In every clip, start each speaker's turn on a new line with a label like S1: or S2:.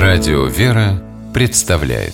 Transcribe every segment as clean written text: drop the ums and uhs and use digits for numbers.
S1: Радио «Вера» представляет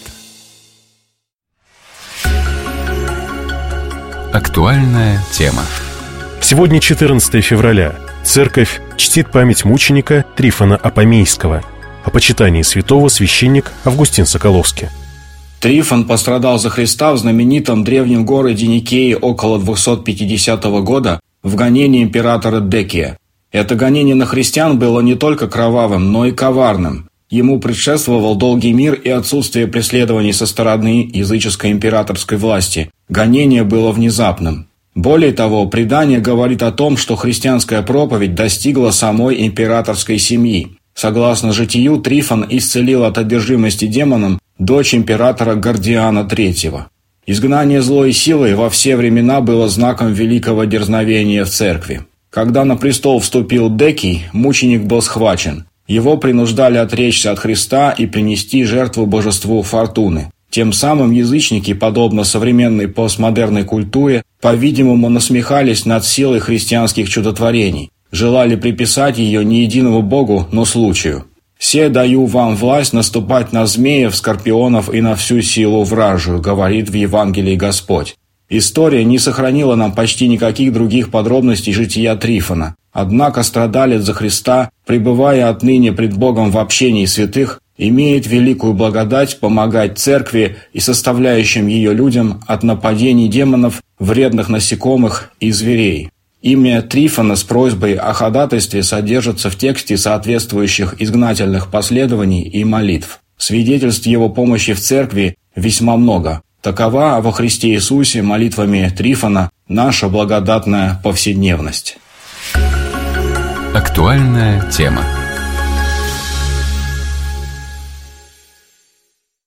S1: актуальная тема.
S2: Сегодня 14 февраля. Церковь чтит память мученика Трифона Апамейского. О почитании святого священник Августин Соколовский.
S3: Трифон пострадал за Христа в знаменитом древнем городе Никее около 250 года в гонении императора Декия. Это гонение на христиан было не только кровавым, но и коварным. Ему предшествовал долгий мир и отсутствие преследований со стороны языческой императорской власти. Гонение было внезапным. Более того, предание говорит о том, что христианская проповедь достигла самой императорской семьи. Согласно житию, Трифон исцелил от одержимости демоном дочь императора Гордиана III. Изгнание злой силы во все времена было знаком великого дерзновения в церкви. Когда на престол вступил Декий, мученик был схвачен. Его принуждали отречься от Христа и принести жертву божеству Фортуны. Тем самым язычники, подобно современной постмодерной культуре, по-видимому, насмехались над силой христианских чудотворений, желали приписать ее не единому Богу, но случаю. «Се даю вам власть наступать на змеев, скорпионов и на всю силу вражию», говорит в Евангелии Господь. История не сохранила нам почти никаких других подробностей жития Трифона. Однако страдалец за Христа, пребывая отныне пред Богом в общении святых, имеет великую благодать помогать церкви и составляющим ее людям от нападений демонов, вредных насекомых и зверей. Имя Трифона с просьбой о ходатайстве содержится в тексте соответствующих изгнательных последований и молитв. Свидетельств его помощи в церкви весьма много. Такова во Христе Иисусе молитвами Трифона наша благодатная повседневность.
S1: Актуальная тема.